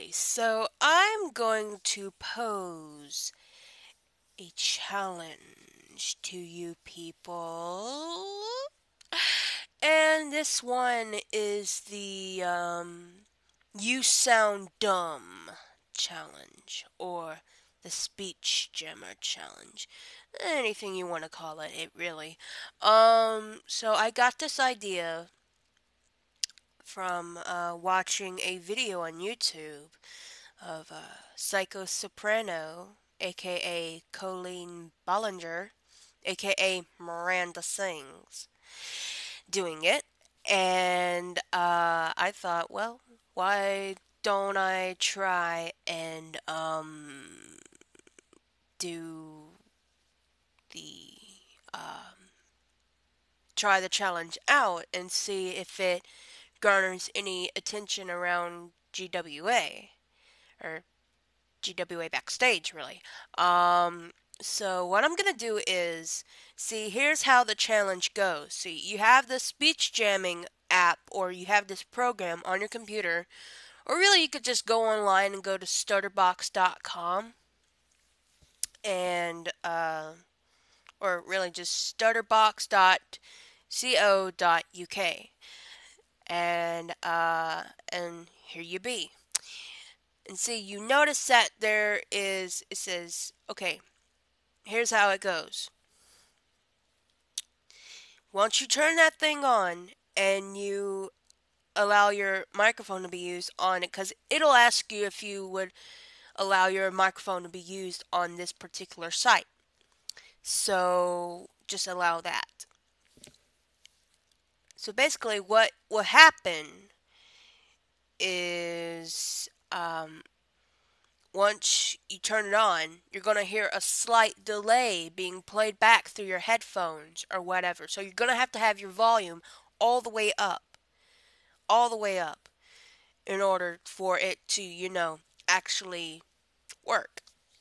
everybody. So I'm going to pose a challenge to you people. And this one is the You Sound Dumb challenge or the Speech Jammer challenge. Anything you want to call it really. So I got this idea from watching a video on YouTube of Psycho Soprano, aka Colleen Ballinger, aka Miranda Sings, doing it. And I thought, well, why don't I try and do the try the challenge out and see if it garners any attention around GWA or GWA backstage, really. So what I'm gonna do is see. Here's how the challenge goes. See, you have the speech jamming app, or you have this program on your computer, or really you could just go online and go to stutterbox.com and or really just stutterbox.co.uk and here you be. And see, you notice that it says, okay, here's how it goes. Once you turn that thing on and you allow your microphone to be used on it, because it'll ask you if you would allow your microphone to be used on this particular site. So just allow that. So basically, what will happen is once you turn it on, you're going to hear a slight delay being played back through your headphones or whatever. So you're going to have your volume all the way up, all the way up, in order for it to, actually work.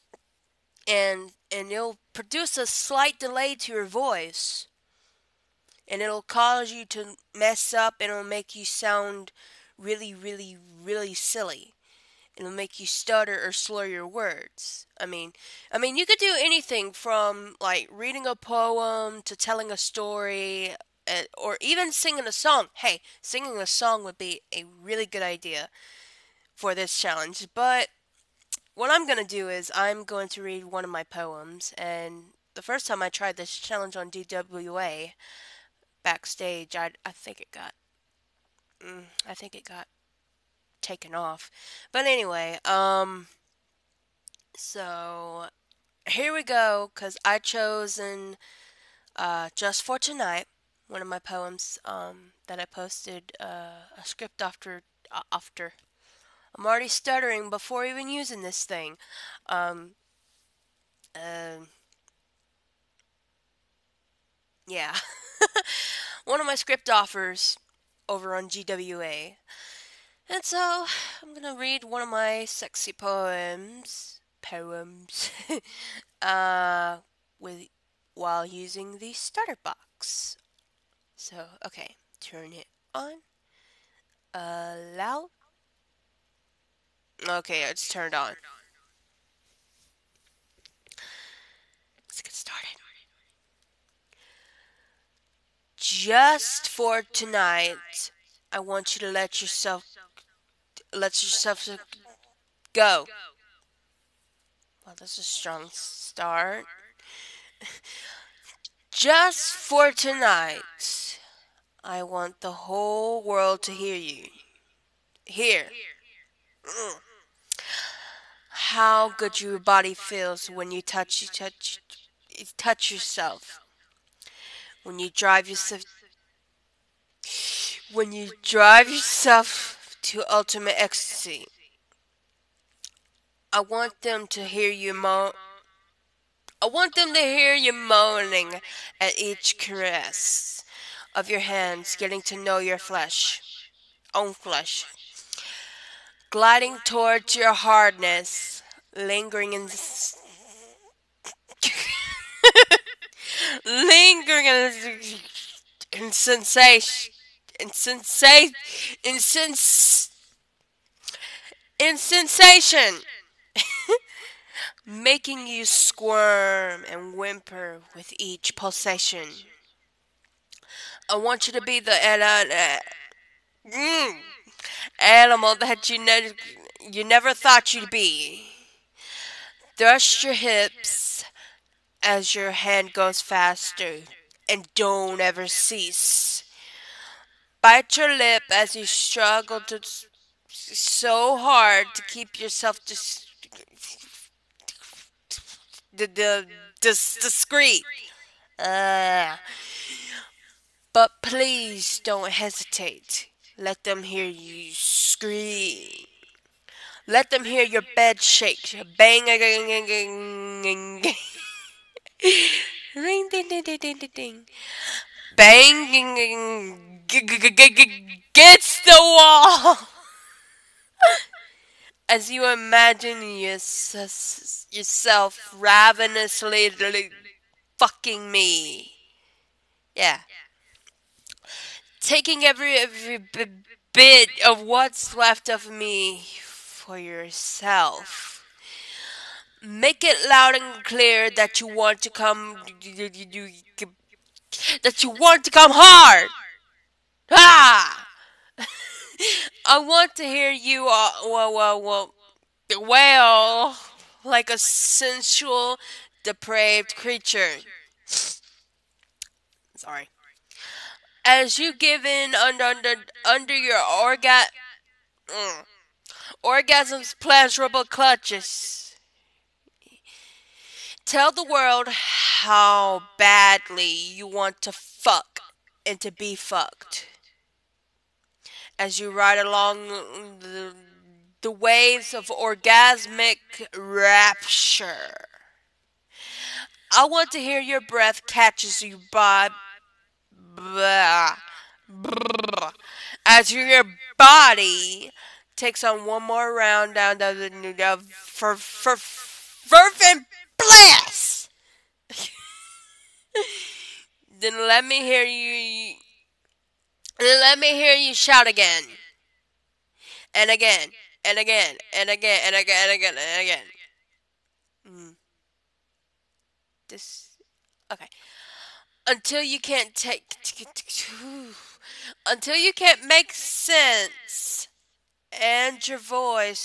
And it'll produce a slight delay to your voice, and it'll cause you to mess up, and it'll make you sound really, really, really silly. It'll make you stutter or slur your words. I mean, you could do anything from like reading a poem to telling a story, or even singing a song. Hey, singing a song would be a really good idea for this challenge. But what I'm gonna do is I'm going to read one of my poems. And the first time I tried this challenge on DWA backstage, I think it got taken off. But anyway, so here we go, because I chosen Just for Tonight, one of my poems that I posted a script after. I'm already stuttering before even using this thing. Um, uh, yeah. One of my script offers over on GWA. And so, I'm gonna read one of my sexy poems, uh, with while using the starter box. So, okay, turn it on. Allow. Okay, it's turned on. Let's get started. Just for tonight, I want you to let yourself go. Well, that's a strong start. Just for tonight, I want the whole world to hear you. Hear how good your body feels when you touch yourself. When you drive yourself to ultimate ecstasy. I want them to hear you moan. I want them to hear you moaning at each caress of your hands, getting to know your own flesh, gliding towards your hardness, lingering lingering in sensation, in sensation, in sens, in sensation, making you squirm and whimper with each pulsation. I want you to be the mm, animal that you never thought you'd be. Thrust your hips as your hand goes faster, and don't ever cease. Bite your lip as you struggle so hard to keep yourself discreet. Uh, but please don't hesitate. Let them hear you scream. Let them hear your bed shake. Bang, ring, ding, ding, ding, ding, ding, ding. Bang, against the wall. As you imagine yourself ravenously fucking me. Yeah. Taking every bit of what's left of me for yourself. Make it loud and clear that you want to come that you want to come hard. Ah! I want to hear you wail like a sensual, depraved creature. Sorry. As you give in under your orgasm's pleasurable clutches. Tell the world how badly you want to fuck and to be fucked. As you ride along the waves of orgasmic rapture. I want to hear your breath catches you by as your body takes on one more round down the fervent bliss. Then let me hear you. Let me hear you shout again, and again, and again, and again, and again, and again, and again. This okay. Until you can't until you can't make sense, and your voice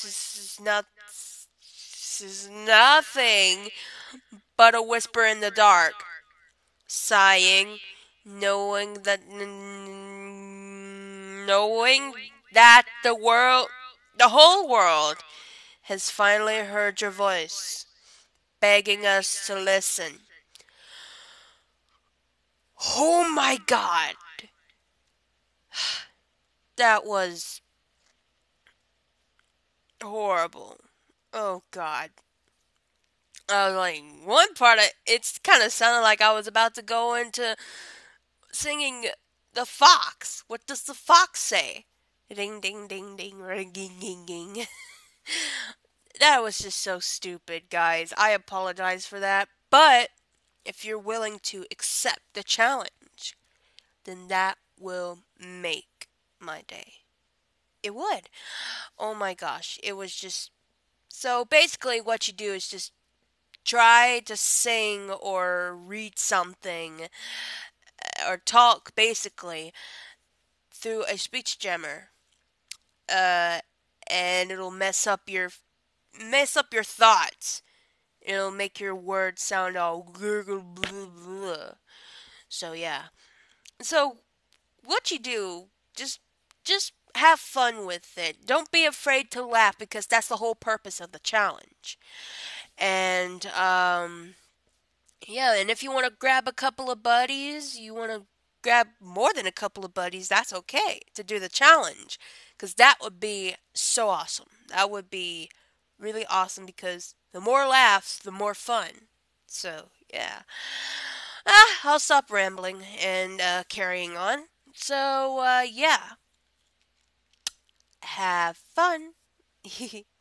is nothing but a whisper in the dark, sighing, knowing that the whole world, has finally heard your voice, begging us to listen. Oh my God, that was horrible. Oh God. I was like, one part of it's kind of sounded like I was about to go into singing the fox. What does the fox say? Ding ding ding ding ring ding ding ding. That was just so stupid, guys. I apologize for that. But if you're willing to accept the challenge, then that will make my day. It would. Oh my gosh. It was just. So basically, what you do is just try to sing or read something or talk basically through a speech jammer. Uh, and it'll mess up your thoughts. It'll make your words sound all gurgle blah, blah. So yeah. So what you do, just have fun with it. Don't be afraid to laugh because that's the whole purpose of the challenge. And yeah, and if you want to grab a couple of buddies, you want to grab more than a couple of buddies, that's okay to do the challenge. Because that would be so awesome. That would be really awesome because the more laughs, the more fun. So, yeah. I'll stop rambling and carrying on. So, yeah. Have fun.